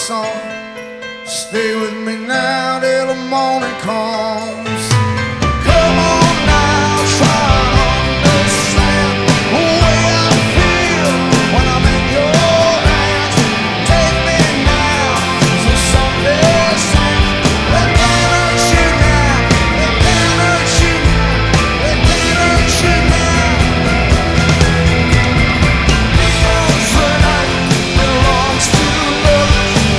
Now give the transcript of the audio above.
song. Stay with me now till the morning comes.